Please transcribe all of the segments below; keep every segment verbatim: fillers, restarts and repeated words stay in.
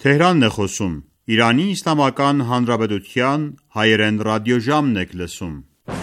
Թեհրանն է խոսում, Իրանի Իսլամական Հանրապետության հայերեն ռադիոժամն եք լսում։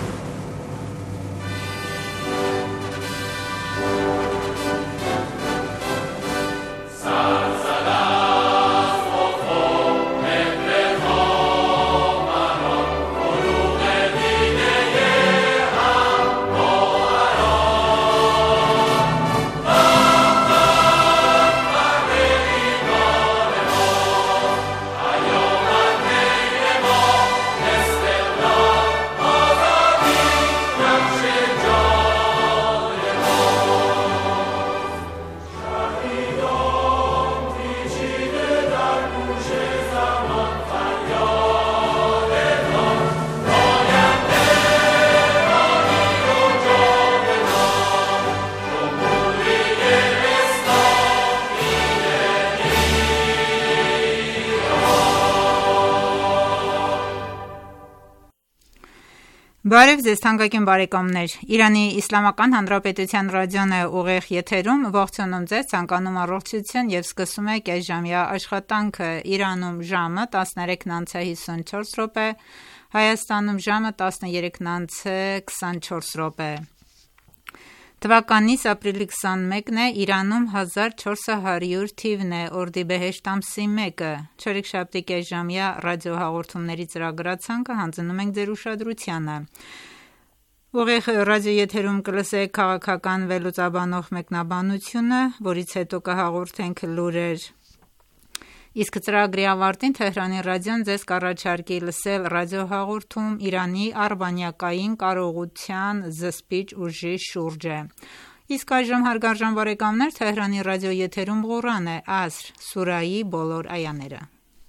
Բարև ձեզ թանկագին բարեկամներ, Իրանի Իսլամական Հանրապետության ռադիոն է ուղիղ եթերում, ողջունում ձեզ, ցանկանում առողջություն եւ սկսում եք այժմյա աշխատանքը։ Իրանում ժամը տասներեքն անց է հիսունչորս րոպե, Հայաստանում ժամը տասներեքն անց է քսանչորս րոպե։ Թվականից ապրիլի քսանմեկն է, Իրանում հազար չորս հարյուր թիվն է, օրդիբեհեշտ ամսի մեկը, չորեքշաբթի կեսժամյա ռադիոհաղորդումների ծրագրացանկը հանձնում ենք ձեր ուշադրությանը։ Ուղիղ ռադիոեթերում կլսեք քաղաքական վերլուծաբանող մեկնաբանությունը, որից հետո կհաղորդենք լուրեր։ Իսկ ծրագրի ավարտին Թեհրանի ռադիոն ձեզ կառաջարկի լսել ռադիոհաղորդում Իրանի արբանյակային կարողության զսպիչ ուժի շուրջ։ Իսկ այժմ հարգարժան բարեկամներ, Թեհրանի ռադիոեթերում Ղուրան է, Ասր սուրայի բոլոր այաները։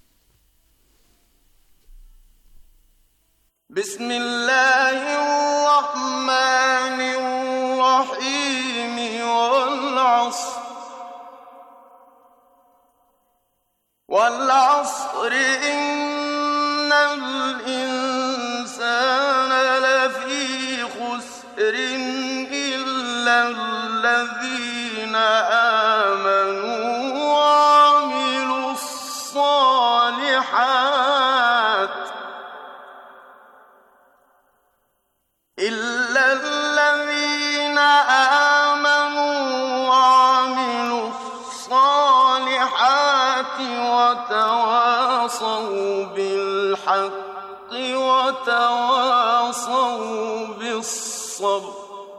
والعصر إن الإنسان لفي خسر إلا الذين آمنوا وعملوا الصالحات إلا الذين آمنوا وعملوا الصالحات وتواصوا بالحق وتواصوا بالصبر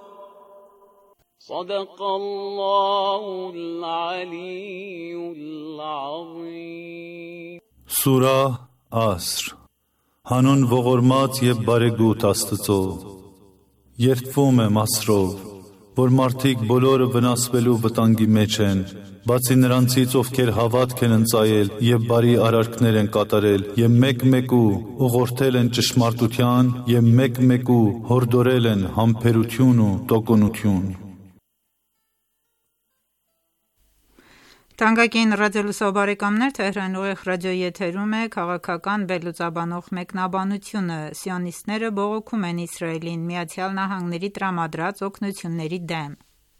صدق الله العلي العظيم Սուրա Ասր Հանուն ողորմած և բարեգութ Աստծո Երդվում եմ Ասրով, որ մարդիկ բոլորը վնասվելու վտանգի մեջ են, բացի նրանցից, ովքեր հավատք են ընծայել և բարի արարքներ են կատարել և մեկ-մեկու ուղղորդել են ճշմարտության և մեկ-մեկու հորդորել են համբերություն ու տոկունություն։ Թանկագին ռադիոլսող բարեկամներ, Թեհրան ուղիղ ռադիոեթերում է քաղաքական վերլուծաբանող մեկնաբանությունը։ Սիոնիստները բողոքում են Իսրայելին Միացյալ Նահանգների տրամադրած օգնությունների դեմ։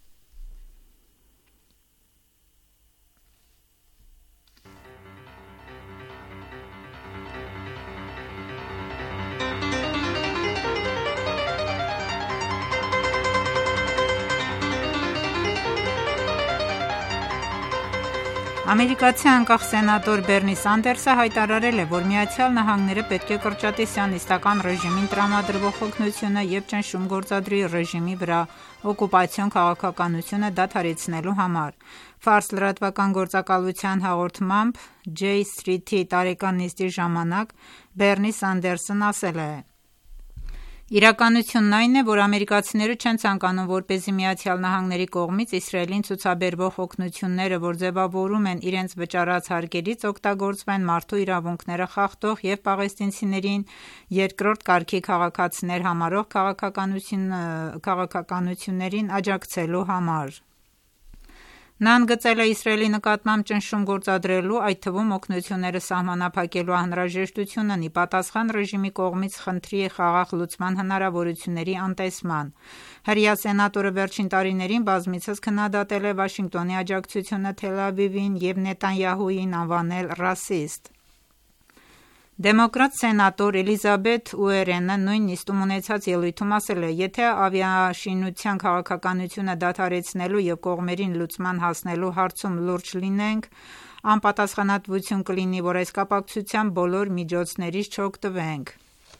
Ամերիկացի անկախ սենատոր Բերնի Սանդերսը հայտարարել է, որ Միացյալ Նահանգները պետք է կրճատի սիոնիստական ռեժիմին տրամադրվող օգնությունը և ճնշում գործադրի ռեժիմի վրա օկուպացիոն քաղաքականությունը դադարեցնելու համար։ Ֆարս լրատվական գործակալության հաղորդմամբ J Street-ի տարեկան նիստի ժամանակ Բերնի Սանդերսն ասել է. Իրականությունն այն է, որ ամերիկացիները չեն ցանկանում, որպեսզի Միացյալ Նահանգների կողմից Իսրայելին ցուցաբերվող օգնությունները, որ ձևավորում են իրենց վճարած հարկերից, օգտագործվեն մարդու իրավունքները խախտող և պաղեստինցիներին երկրորդ կարգի քաղաքացիներ համարող քաղաքականություններին աջակցելու համար։ Նա ընդգծել է Իսրայելի նկատմամբ ճնշում գործադրելու, այդ թվում օգնությունները սահմանափակելու անհրաժեշտությունն ի պատասխան ռեժիմի կողմից խնդրի խաղաղ լուծման հնարավորությունների անտեսման։ Հրեա սենատորը վերջին տարիներին բազմիցս քննադատել է Վաշինգտոնի աջակցությունը Թել Ավիվին և Նետանյահուին անվանել ռասիստ։ Դեմոկրատ սենատոր Էլիզաբեթ Ուորենը նույն նիստում ունեցած ելույթում ասել է. «Եթե ավիաշինության քաղաքականությունը դադարեցնելու և կողմերին լուծման հասնելու հարցում լուրջ լինենք, անպատասխանատվություն կլինի, որ այս կապակցությամբ բոլոր միջոցներից չօգտվենք»։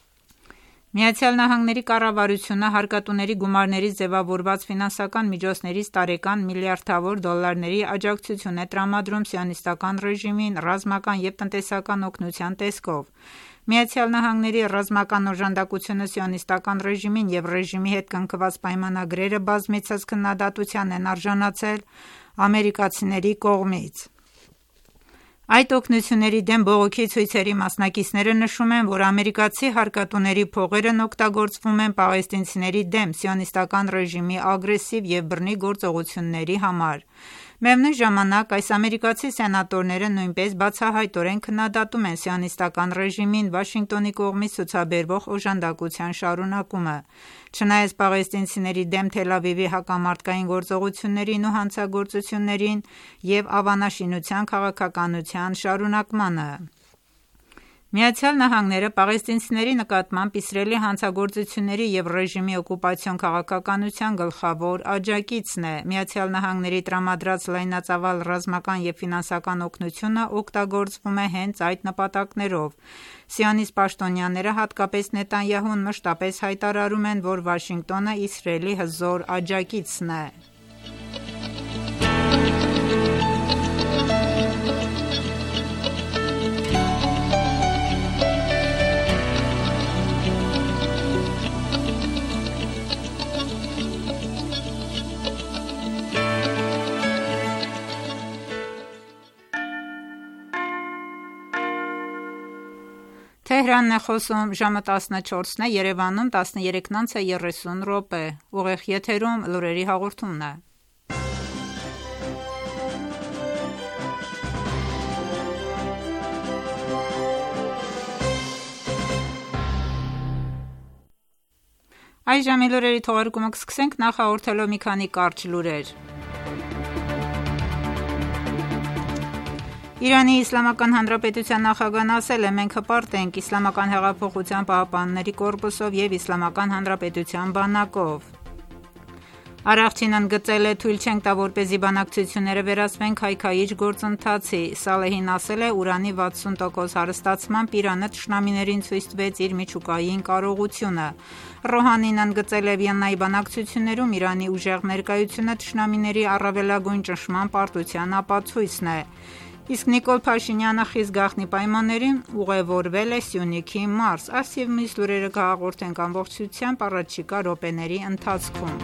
ԱՄՆ կառավարությունը հարկատուների գումարներից ձևավորված ֆինանսական միջոցներից տարեկան միլիարդավոր դոլարների աջակցություն է տրամադրում Սիոնիստական ռեժիմին ռազմական և տնտեսական օգնության տեսքով։ ԱՄՆ ռազմական օժանդակությունը Սիոնիստական ռեժիմին և ռեժիմի հետ կնքված պայմանագրերը բազմիցս քննադատության են արժանացել ամերիկացիների կողմից։ Այդ օգնությունների դեմ բողոքի ցույցերի մասնակիցները նշում են, որ ամերիկացի հարկատուների փողերն օգտագործվում են պաղեստինցիների դեմ Սիոնիստական ռեժիմի ագրեսիվ և բռնի գործողությունների համար։ Միևնույն ժամանակ, այս ամերիկացի սենատորները նույնպես բացահայտորեն քննադատում են Սիոնիստական ռեժիմին Վաշինգտոնի կողմից ցուցաբերվող օժանդակության շարունակումը։ Չնայած պաղեստինցիների դեմ Թել Ավիվի հակամարտկային գործողություններին ու հանցագործություններին և ավանաշինության քաղաքականության շարունակմանը։ ԱՄՆ-ը պաղեստինցիների նկատմամբ Իսրայելի հանցագործությունների և ռեժիմի օկուպացիոն քաղաքականության գլխավոր աջակիցն է։ ԱՄՆ-ի տրամադրած լայնածավալ ռազմական և ֆինանսական օգնությունը օգտագործվում է հենց այդ նպատակներով։ Սիոնիստ պաշտոնյաները, հատկապես Նետանյահուն, մշտապես հայտարարում են, որ Վաշինգտոնը Իսրայելի հզոր աջակիցն է։ Թեհրանն է խոսում, ժամը տասնչորսն է, Երևանում տասներեքն անց է երեսուն րոպե, ուղիղ եթերում լուրերի հաղորդումն է։ Այս ժամի լուրերի թողարկումը կսկսենք նախ հաղորդելով մի քանի կարճ լուրեր։ Իրանի Իսլամական Հանրապետության նախագահն ասել է. «Մենք հպարտ ենք Իսլամական հեղափոխության պահապանների կորպուսով և Իսլամական Հանրապետության բանակով»։ Առաքինն ընդգծել է. «Թույլ չենք տա, որպեսզի բանակցությունները վերածվեն քայքայիչ գործընթացի»։ Սալեհին ասել է. «Ուրանի վաթսուն տոկոս հարստացմամբ Իրանը թշնամիներին ցույց տվեց իր միջուկային կարողությունը»։ Ռոհանին ընդգծել է. «Վիեննայի բանակցություններում Իրանի ուժեղ ներկայությունը թշնամիների առավելագույն ճնշման պարտության ապացույցն է»։ Իսկ Նիկոլ Փաշինյանը խիստ գաղտնի պայմաններում ուղևորվել է Սյունիքի մարզ։ Այս և մյուս լուրերը կհաղորդենք ամբողջությամբ առաջիկա րոպեների ընթացքում։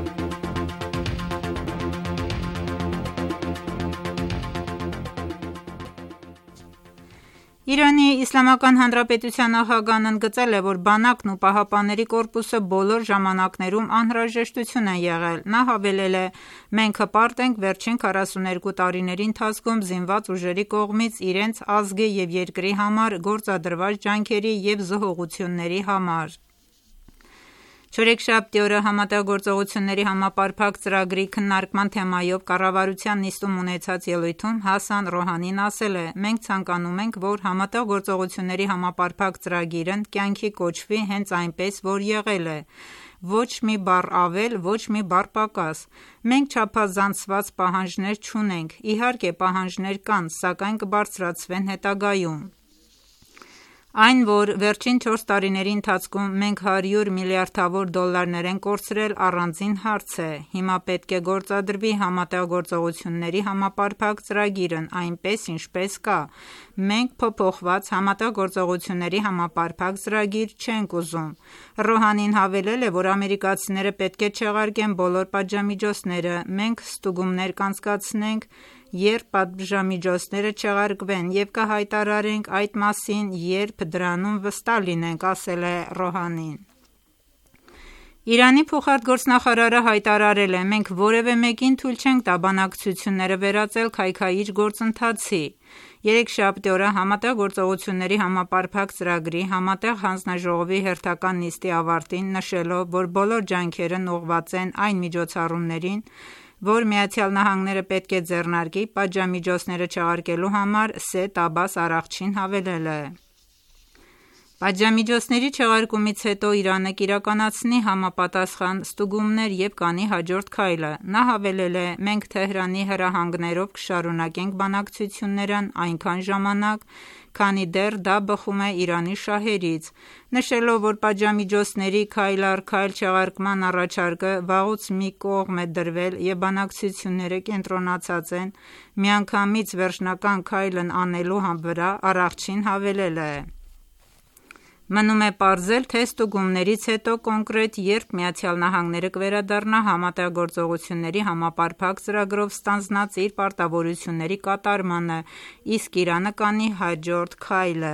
Իրանի Իսլամական Հանրապետության նախագահն ընդգծել է, որ բանակն ու Պահապանների կորպուսը բոլոր ժամանակներում անհրաժեշտություն են եղել։ Նա հավելել է. «Մենք հպարտ ենք վերջին քառասուներկու տարիների ընթացքում զինված ուժերի կողմից իրենց ազգի և երկրի համար գործադրված ջանքերի և զոհողությունների համար»։ Չորեքշաբթի օրը Համատեղ գործողությունների համապարփակ ծրագրի քննարկման թեմայով կառավարության նիստում ունեցած ելույթում Հասան Ռոհանին ասել է. «Մենք ցանկանում ենք, որ Համատեղ գործողությունների համապարփակ ծրագիրն կյանքի կոչվի հենց այնպես, որ եղել է։ Ոչ մի բառ ավել, ոչ մի բառ պակաս։ Մենք չափազանցված պահանջներ չունենք։ Իհարկե պահանջներ կան, սակայն կբարձրացվեն հետագայում։ Այն, որ վերջին չորս տարիների ընթացքում մենք հարյուր միլիարդավոր դոլարներ ենք կորցրել, առանձին հարց է։ Հիմա պետք է գործադրվի Համատեղ գործողությունների համապարփակ ծրագիրն այնպես, ինչպես կա։ Մենք փոփոխված Համատեղ գործողությունների համապարփակ ծրագիր չենք ուզում»։ Ռոհանին հավելել է, որ ամերիկացիները պետք է չեղարկեն բոլոր պատժամիջոցները։ Մենք ստուգումներ կանցկացնենք, երբ պատժամիջոցները չեղարկվեն, և կհայտարարենք այդ մասին, երբ դրանում վստահ լինենք, ասել է Ռոհանին։ Իրանի փոխարտգործնախարարը հայտարարել է. «Մենք որևէ մեկին թույլ չենք տա բանակցությունները վերածել քայքայիչ գործընթացի»։ Երեքշաբթի օրը Համատեղ գործողությունների համապարփակ ծրագրի համատեղ հանձնաժողովի հերթական նիստի ավարտին նշելով, որ բոլոր ջանքերն ուղղված են այն միջոցառումներին, որ ԱՄՆ-ը պետք է ձեռնարկի պատժամիջոցները չեղարկելու համար, Սեյեդ Աբբաս Արաղչին հավելել է. «Պատժամիջոցների չեղարկումից հետո Իրանը կիրականացնի համապատասխան ստուգումներ և կանի հաջորդ քայլը»։ Նա հավելել է. «Մենք Թեհրանի հրահանգներով կշարունակենք բանակցություններն այնքան ժամանակ, քանի դեռ դա բխում է Իրանի շահերից», նշելով, որ պատժամիջոցների քայլ առ քայլ չեղարկման առաջարկը վաղուց մի կողմ է դրվել և բանակցությունները կենտրոնացած են միանգամից վերջնական քայլն անելու վրա, Արաղչին հավելել է. «Մնում է պարզել, թե ստուգումներից հետո կոնկրետ երբ ԱՄՆ-ը կվերադառնա համատեղ գործողությունների համապարփակ ծրագրով ստանձնած իր պարտավորությունների կատարմանը, իսկ Իրանը կանի հաջորդ քայլը»։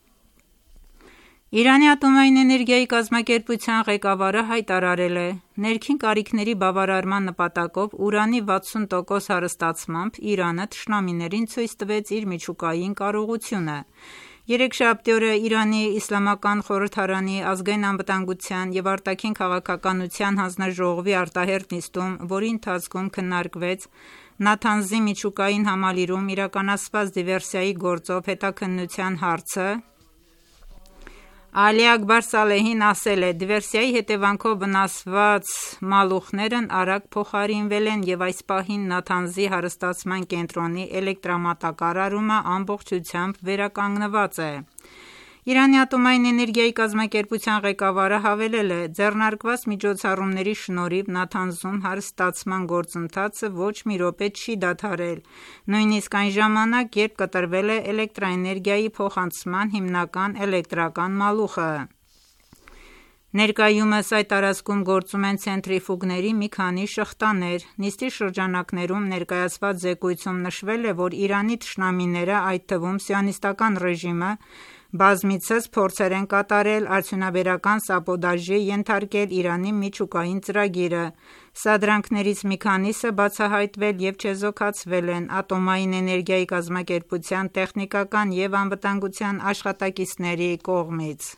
Իրանի ատոմային էներգիայի կազմակերպության ղեկավարը հայտարարել է. «Ներքին կարիքների բավարարման նպատակով ուրանի վաթսուն տոկոս հարստացմամբ Իրանը թշնամիներին ցույց տվեց իր միջուկային կարողությունը»։ Երեքշաբթի օրը Իրանի Իսլամական խորհրդարանի ազգային անվտանգության և արտաքին քաղաքականության հանձնաժողովի արտահերթ նիստում, որի ընթացքում քննարկվեց Նաթանզի միջուկային համալիրում իրականացված դիվերսիայի գործով հետաքննության հարցը, Ալի Աքբար Սալեհին ասել է. «Դիվերսիայի հետևանքով վնասված մալուխներն արագ փոխարինվել են և այս պահին Նաթանզի հարստացման կենտրոնի էլեկտրամատակարարումը ամբողջությամբ վերականգնված է»։ Իրանի ատոմային էներգիայի կազմակերպության ղեկավարը հավելել է. «Ձեռնարկված միջոցառումների շնորհիվ Նաթանզում հարստացման գործընթացը ոչ մի րոպե չի դադարել, նույնիսկ այն ժամանակ, երբ կտրվել է էլեկտրաէներգիայի փոխանցման հիմնական էլեկտրական մալուխը»։ Ներկայումս այդ տարածքում գործում են ցենտրիֆուգների մի քանի շղթաներ։ Նիստի շրջանակներում ներկայացված զեկույցում նշվել է, որ Իրանի թշնամիները, այդ թվում Սիոնիստական ռեժիմը, բազմիցս փորձեր են կատարել արդյունաբերական սաբոտաժի ենթարկել Իրանի միջուկային ծրագիրը։ Սադրանքներից մի քանիսը բացահայտվել և չեզոքացվել են ատոմային էներգիայի կազմակերպության տեխնիկական և անվտանգության աշխատակիցների կողմից։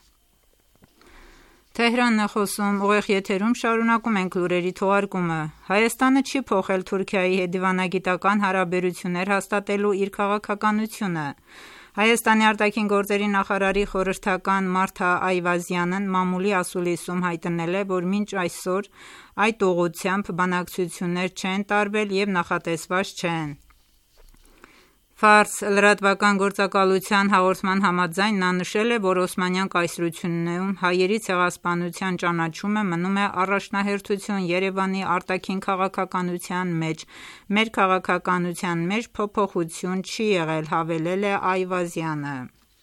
Հայաստանը չի փոխել Թուրքիայի հետ դիվանագիտական հարաբերություններ հաստատելու իր քաղաքականությունը։ Հայաստանի արտաքին գործերի նախարարի խորհրդական Մարթա Այվազյանն մամուլի ասուլիսում հայտնել է, որ մինչ այսօր այդ ուղղությամբ բանակցություններ չեն տարվել և նախատեսված չեն։ Ֆարս լրատվական գործակալության հաղորդման համաձայն նա նշել է, որ Օսմանյան կայսրությունում հայերի ցեղասպանության ճանաչումը մնում է առաջնահերթություն Երևանի արտաքին քաղաքականության մեջ, մեր քաղաքականության մեջ փոփոխություն չի եղել, հավելել է Այվազյանը։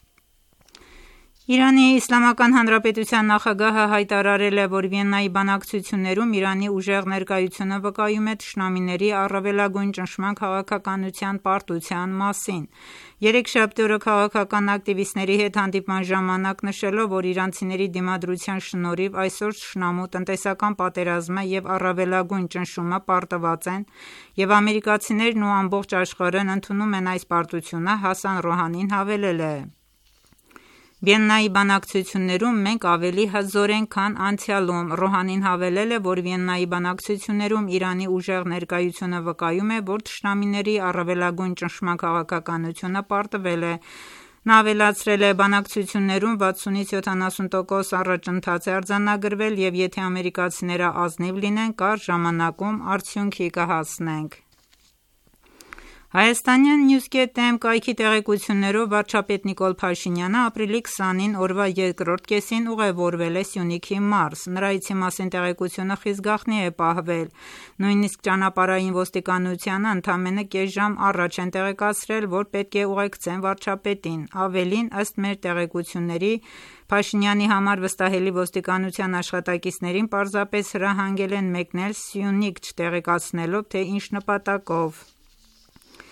Իրանի Իսլամական Հանրապետության նախագահը հայտարարել է, որ Վիեննայի բանակցություններում Իրանի ուժեղ ներկայությունը վկայում է թշնամիների առավելագույն ճնշման քաղաքականության պարտության մասին։ Երեքշաբթի օրը քաղաքական ակտիվիստների հետ հանդիպման ժամանակ նշելով, որ իրանցիների դիմադրության շնորհիվ այսօր թշնամու տնտեսական պատերազմը և առավելագույն ճնշումը պարտված են, և ամերիկացիներն ու ամբողջ աշխարհն ընդունում են այս պարտությունը, Հասան Ռոհանին հավելել է. «Վիեննայի բանակցություններում մենք ավելի հզոր ենք, քան անցյալում»։ Ռոհանին հավելել է, որ Վիեննայի բանակցություններում Իրանի ուժեղ ներկայությունը վկայում է, որ թշնամիների առավելագույն ճնշման քաղաքականությունը պարտվել է։ Նա ավելացրել է. «Բանակցություններում վաթսունից յոթանասուն տոկոս առաջընթաց է արձանագրվել, և եթե ամերիկացիները ազնիվ լինեն, կարճ ժամանակում արդյունքի կհասնենք»։ Հայաստանյան News.am կայքի տեղեկություններով վարչապետ Նիկոլ Փաշինյանը ապրիլի քսանին օրվա երկրորդ կեսին ուղևորվել է Սյունիքի մարզ։ Նրա այցի մասին տեղեկությունը խիստ գաղտնի է պահվել։ Նույնիսկ ճանապարհային ոստիկանությանը ընդամենը կես ժամ առաջ են տեղեկացրել, որ պետք է ուղեկցեն վարչապետին։ Ավելին, ըստ մեր տեղեկությունների, Փաշինյանի համար վստահելի ոստիկանության աշխատակիցներին պարզապես հրահանգել են մեկնել Սյունիք, չտեղեկացնելով, թե ինչ նպատակով։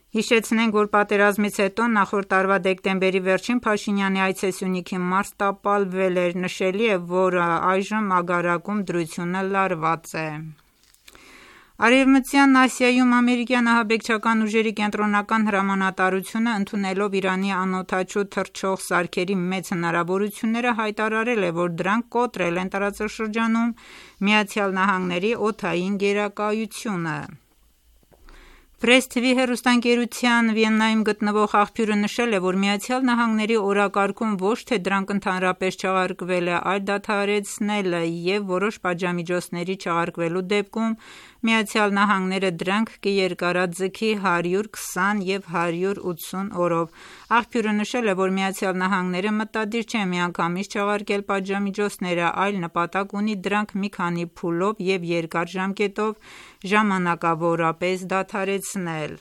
Հիշեցնենք, որ պատերազմից հետո նախորդ տարվա դեկտեմբերի վերջին Փաշինյանի այցը Սյունիքի մարզ տապալվել էր, նշելի է, որ այժմ Ագարակում դրությունը լարված է։ Արևմտյան Ասիայում ամերիկյան ահաբեկչական ուժերի կենտրոնական հրամանատարությունը ընդունելով Իրանի անօդաչու թռչող սարքերի մեծ հնարավորությունները հայտարարել է, որ դրանք կոտրել են տարածաշրջանում ԱՄՆ-ի օդային գերակայությունը։ Press T V հեռուստաընկերության Վիեննայում գտնվող աղբյուրը նշել է, որ ԱՄՆ-ի օրակարգում ոչ թե դրանք ընդհանրապես չեղարկվել է, այլ դադարեցնել և որոշ պատժամիջոցների չեղարկվելու դեպքում ԱՄՆ-ը դրանք կերկարաձգի հարյուր քսան և հարյուր ութսուն օրով։ Աղբյուրը նշել է, որ ԱՄՆ-ը մտադիր չէ միանգամից չեղարկել պատժամիջոցները, այլ նպատակ ունի դրանք մի քանի փուլով և երկար ժամկետով ժամանակավորապես դադարեցնել։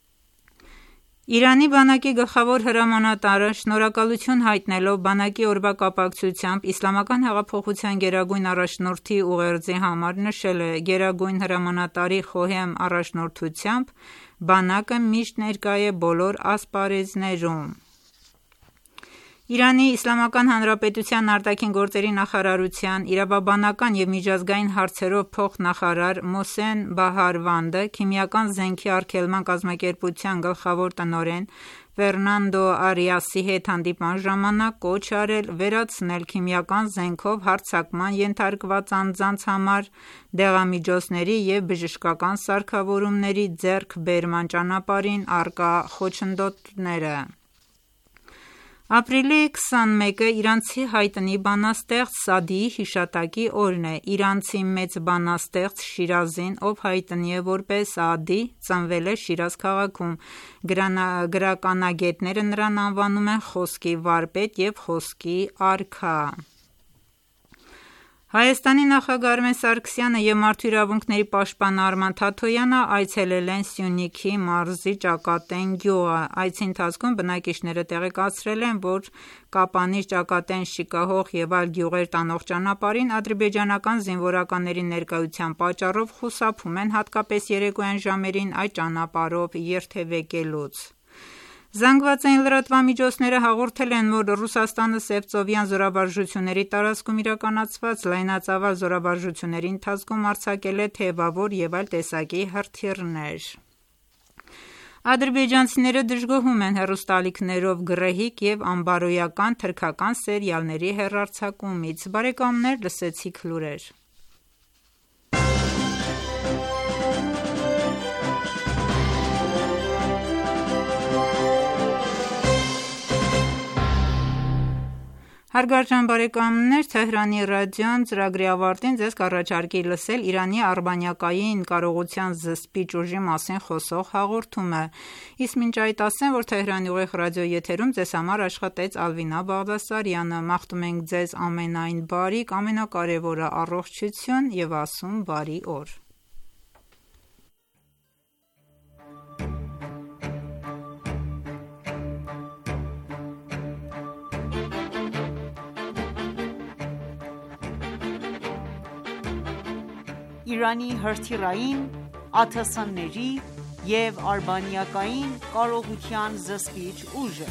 Իրանի բանակի գլխավոր հրամանատարը շնորհակալություն հայտնելով բանակի օրվա կապակցությամբ Իսլամական հեղափոխության գերագույն առաջնորդի ուղերձի համար նշել է. «Գերագույն հրամանատարի խոհեմ առաջնորդությամբ բանակը միշտ ներկա է բոլոր ասպարեզներում»։ Իրանի Իսլամական Հանրապետության արտաքին գործերի նախարարության իրավաբանական և միջազգային հարցերով փոխնախարար Մոհսեն Բահարվանդը քիմիական զենքի արգելման կազմակերպության գլխավոր տնօրեն Ֆերնանդո Արիասի հետ հանդիպման ժամանակ կոչ արել վերացնել քիմիական զենքով հարձակման ենթարկված անձանց համար դեղամիջոցների և բժշկական սարքավորումների ձեռքբերման ճանապարհին առկա խոչընդոտները։ Ապրիլի քսանմեկը իրանցի հայտնի բանաստեղծ Սադիի հիշատակի օրն է։ Իրանցի մեծ բանաստեղծ Շիրազին, ով հայտնի է որպես Սաադի, ծնվել է Շիրազ քաղաքում։ Գրականագետները նրան անվանում են խոսքի վարպետ և խոսքի արքա։ Հայաստանի նախագահ Արմեն Սարգսյանը և մարդու իրավունքների պաշտպան Արման Թաթոյանը այցելել են Սյունիքի մարզի Ճակատեն գյուղը։ Այցի ընթացքում բնակիչները տեղեկացրել են, որ Կապանից Ճակատեն, Շիկահող և այլ գյուղեր տանող ճանապարհին ադրբեջանական զինվորականների ներկայության պատճառով խուսափում են հատկապես երեկոյան ժամերին այդ ճանապարհով երթևեկելուց։ Զանգվածային լրատվամիջոցները հաղորդել են, որ Ռուսաստանը Սևծովյան զորավարժությունների տարածքում իրականացված լայնածավալ զորավարժությունների ընթացքում արձակել է թևավոր և այլ տեսակի հրթիռներ։ Ադրբեջանցիները դժգոհում են հեռուստաալիքներով գռեհիկ և անբարոյական թրքական սերիալների հեռարձակումից։ Բարեկամներ, լսեցիք լուրեր։ Հարգարժան բարեկամներ, Թեհրանի ռադիոն ծրագրի ավարտին ձեզ կառաջարկի լսել Իրանի արբանյակային կարողության զսպիչ ուժի մասին խոսող հաղորդումը։ Իսկ մինչ այդ ասեմ, որ Թեհրանի ուղիղ ռադիոեթերում ձեզ համար աշխատեց Ալվինա Բաղդասարյանը։ Մաղթում ենք ձեզ ամենայն բարիք, ամենակարևորը առողջություն և ասում բարի օր։ Իրանի հրթիռային, ԱԹՍ-ների և արբանյակային կարողության զսպիչ ուժը։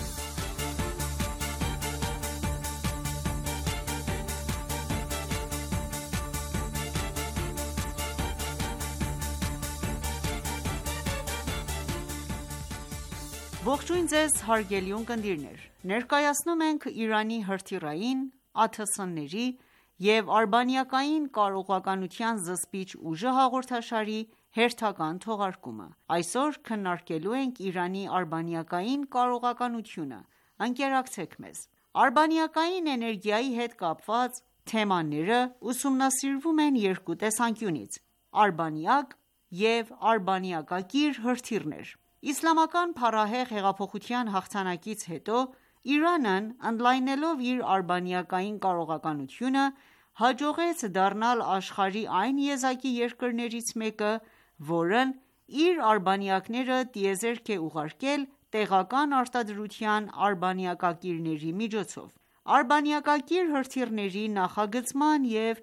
Ողջույն ձեզ հարգելի ունկնդիրներ: Ներկայացնում ենք Իրանի հրթիռային, ԱԹՍ-ների և արբանյակային կարողականության զսպիչ ուժը հաղորդաշարի հերթական թողարկումը։ Այսօր քննարկելու ենք Իրանի արբանյակային կարողականությունը։ Ընկերակցեք մեզ։ Արբանյակային էներգիայի հետ կապված թեմաները ուսումնասիրվում են երկու տեսանկյունից՝ արբանյակ և արբանյակակիր հրթիռներ։ Իսլամական փառահեղ հեղափոխության հաղթանակից հետո Իրանն ընդլայնելով իր արբանյակային կարողականությունը, հաջողեց դառնալ աշխարհի այն եզակի երկրներից մեկը, որն իր արբանյակները տիեզերք է ուղարկել տեղական արտադրության արբանյակակիրների միջոցով։ Արբանյակակիր հրթիռների նախագծման և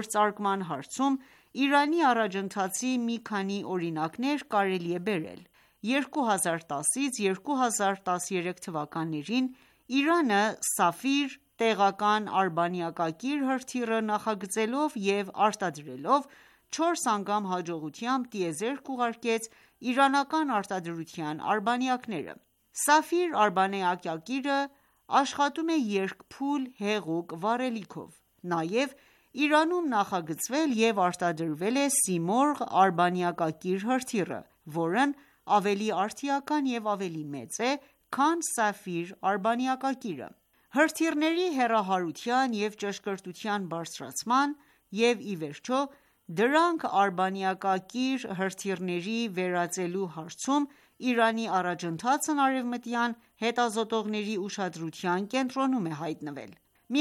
գործարկման հարցում Իրանի առաջընթացի մի քանի օրինակներ կարելի է բերել։ երկու հազար տասից երկու հազար տասներեք թվականներին Իրանը Սաֆիր տեղական արբանյակակիր հրթիռը նախագծելով և արտադրելով չորս անգամ հաջողությամբ տիեզերք ուղարկեց իրանական արտադրության արբանյակները։ Սաֆիր արբանյակակիրը աշխատում է երկփուլ հեղուկ վառելիքով։ Նաև Իրանում նախագծվել և արտադրվել է Սիմորղ արբանյակակիր հրթիռը, որն ավելի արդիական և ավելի մեծ է, քան Սաֆիր արբանյակակիրը։ Հրթիռների հեռահարության և ճշգրտության բարձրացման և ի վերջո դրանք արբանյակակիր հրթիռների վերածելու հարցում Իրանի առաջընթացն արևմտյան հետազոտողների ուշադրության կենտրոնում է հայտնվել։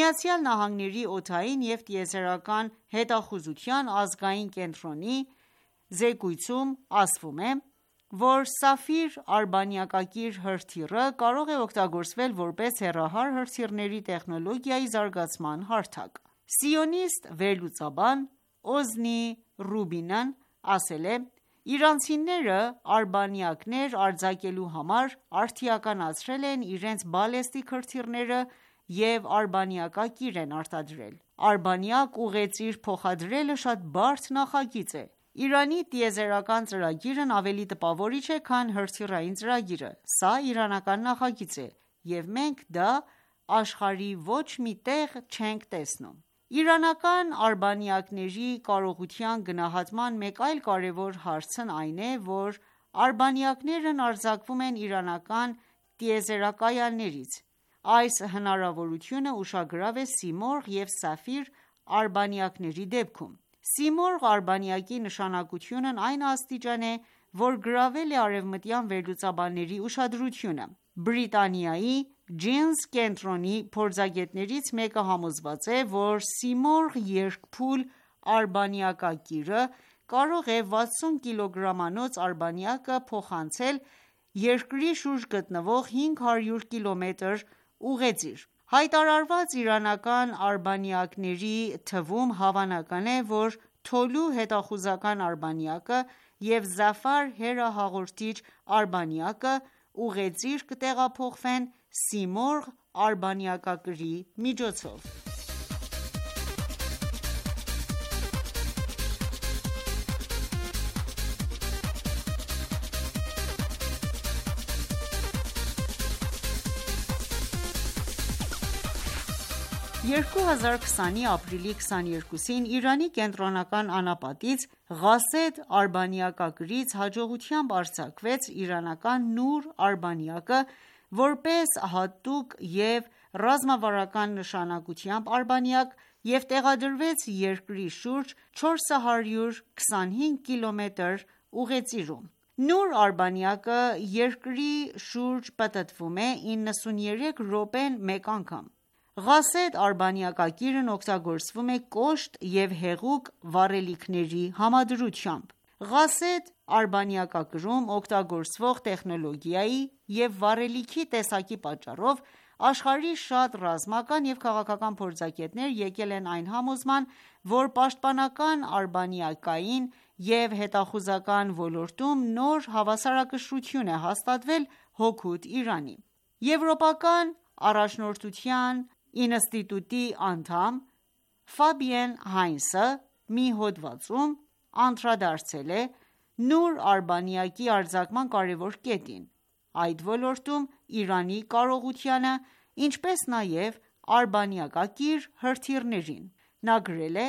ԱՄՆ-ի օդային և տիեզերական հետախուզության ազգային կենտրոնի զեկույցում ասվում է, որ Սաֆիր արբանյակակիր հրթիռը կարող է օգտագործվել որպես հեռահար հրթիռների տեխնոլոգիայի զարգացման հարթակ։ Սիոնիստ վերլուծաբան Օզնի Ռուբինն ասել է.«Իրանցիները արբանյակներ արձակելու համար արդիականացրել են իրենց բալեստիկ հրթիռները և արբանյակակիր են արտադրել։ Արբանյակ ուղեծիր փոխադրելը շատ բարդ նախագիծ է։ Իրանի տիեզերական ծրագիրն ավելի տպավորիչ է, քան հրթիռային ծրագիրը։ Սա իրանական նախագիծ է, և մենք դա աշխարհի ոչ մի տեղ չենք տեսնում»։ Իրանական արբանյակների կարողության գնահատման մեկ այլ կարևոր հարցն այն է, որ արբանյակներն արձակվում են իրանական տիեզերակայաններից։ Այս հնարավորությունը ուշագրավ է Սիմորղ և Սաֆիր արբանյակների դեպքում։ Սիմորղ արբանյակի նշանակությունն այն աստիճան է, որ գրավել է արևմտյան վերլուծաբանների ուշադրությունը։ Բրիտանիայի Ջինս կենտրոնի փորձագետներից մեկը համոզված է, որ Սիմորղ երկփուլ արբանյակակիրը կարող է վաթսուն կիլոգրամանոց արբանյակը փոխանցել երկրի շուրջ գտնվող հինգ հարյուր կիլոմետր ուղեծիր։ Հայտարարված իրանական արբանյակների թվում հավանական է, որ Թոլու հետախուզական արբանյակը և Զաֆար հեռահաղորդիչ արբանյակը ուղեծիր կտեղափոխվեն Սիմորղ արբանյակակրի միջոցով։ երկու հազար քսանի ապրիլի քսաներկուսին Իրանի կենտրոնական անապատից Ղասեդ արբանյակակրից հաջողությամբ արձակվեց իրանական Նուր արբանյակը որպես հատուկ և ռազմավարական նշանակությամբ արբանյակ և տեղադրվեց երկրի շուրջ չորս հարյուր քսանհինգ կիլոմետր ուղեծիրում։ Նուր արբանյակը երկրի շուրջ պտտվում է իննսունյերեք րոպեն մեկ անգամ։ Ղասեդ արբանյակակիրն օգտագործվում է կոշտ և հեղուկ վառելիքների համադրությամբ։ Ղասեդ արբանյակակրում օգտագործվող տեխնոլոգիայի և վառելիքի տեսակի պատճառով աշխարհի շատ ռազմական և քաղաքական փորձագետներ եկել են այն համոզման, որ պաշտպանական արբանյակային և հետախուզական ոլորտում նոր հավասարակշռություն է հաստատվել հօգուտ Իրանի։ Եվրոպական առաջնորդության ինստիտուտի անդամ Ֆաբիեն Հայնսը մի հոդվածում անդրադարձել է Նուր արբանյակի արձակման կարևոր կետին, այդ ոլորտում Իրանի կարողությանը, ինչպես նաև արբանյակակիր հրթիռներին։ Նա գրել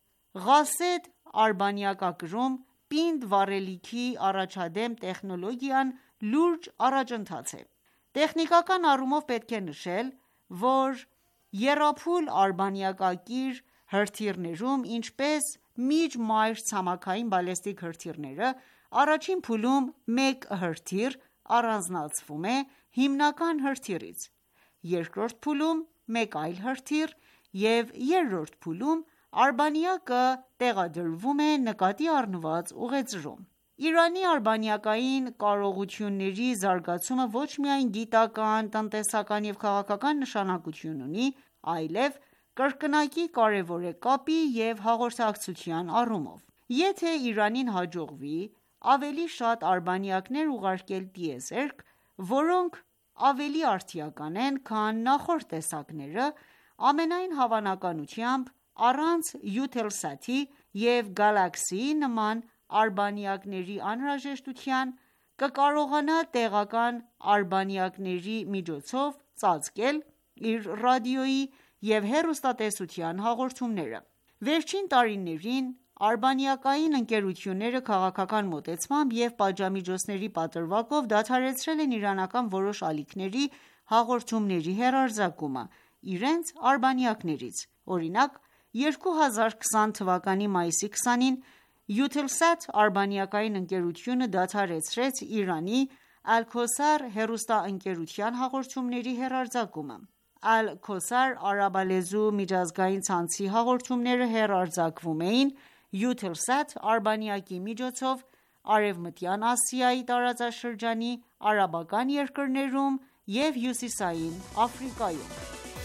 է.«Ղասեդ արբանյակակրում պինդ վառելիքի առաջադեմ տեխնոլոգիան լուրջ առաջընթաց է։ Տեխնիկական առումով պետք է նշել, որ եռափուլ արբանյակակիր հրթիռներում, ինչպես միջմայր-ցամաքային բալեստիկ հրթիռները, առաջին փուլում մեկ հրթիռ առանձնացվում է հիմնական հրթիռից, երկրորդ փուլում մեկ այլ հրթիռ և երրորդ փուլում արբանյակը տեղադրվում է նկատի առնված ուղեծրում։ Իրանի արբանյակային կարողությունների զարգացումը ոչ միայն գիտական, տնտեսական և քաղաքական նշանակություն ունի, այլև կրկնակի կարևոր է կապի և հաղորդակցության առումով։ Եթե Իրանին հաջողվի ավելի շատ արբանյակներ ուղարկել տիեզերք, որոնք ավելի արդիական են, քան նախորդ տեսակները, ամենայն հավանականությամբ առանց Eutelsat-ի և Galaxy-ի նման արբանյակների անհրաժեշտության, կկարողանա տեղական արբանյակների միջոցով ծածկել իր ռադիոյի և հեռուստատեսության հաղորդումները։ Վերջին տարիներին արբանյակային ընկերությունները քաղաքական մոտեցմամբ և պատժամիջոցների պատրվակով դադարեցրել են իրանական որոշ ալիքների հաղորդումների հեռարձակումը իրենց արբանյակներից: Օրինակ, երկու հազար քսան թվականի մայիսի քսանին Eutelsat արբանյակային ընկերությունը դադարեցրեց Իրանի Al-Khosar հեռուստաընկերության հաղորդումների հեռարձակումը: Al-Khosar արաբալեզու միջազգային ցանցի հաղորդումները հեռարձակվում էին Eutelsat արբանյակի միջոցով Արևմտյան Ասիայի տարածաշրջանի արաբական երկրներում և Հյուսիսային Աֆրիկայում: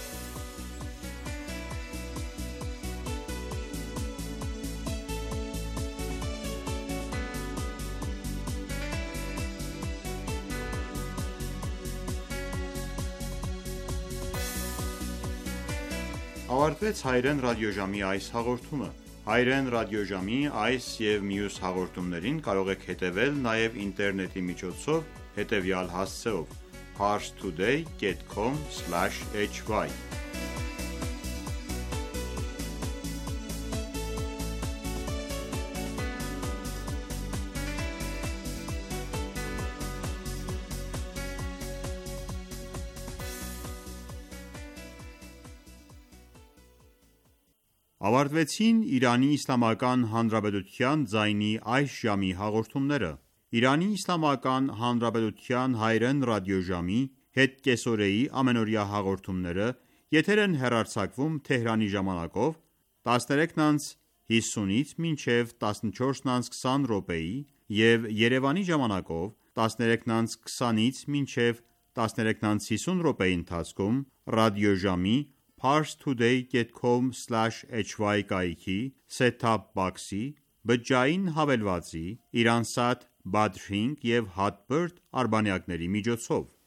Ավարտվեց հայրեն ռադիոժամի այս հաղորդումը։ Հայրեն ռադիոժամի այս և մյուս հաղորդումներին կարող եք հետևել նաև ինտերնետի միջոցով հետևյալ հասցեով՝ parstoday dot com slash h y Ավարտվեցին Իրանի Իսլամական Հանրապետության ձայնի այս ժամի հաղորդումները։ Իրանի Իսլամական Հանրապետության հայրեն ռադիոժամի հետկեսօրեի ամենօրյա հաղորդումները եթեր են հեռարձակվում Թեհրանի ժամանակով տասներեքն օր հիսունից մինչև տասնչորսն օր քսան րոպեի և Երևանի ժամանակով տասներեքն օր քսանից մինչև տասներեքն օր հիսուն րոպեի ընթացքում ռադիոժամի parstoday dot com slash h y կայքի set-top box-ի, բջջային հավելվածի, Iransat Badrink և Hotbird արբանյակների միջոցով: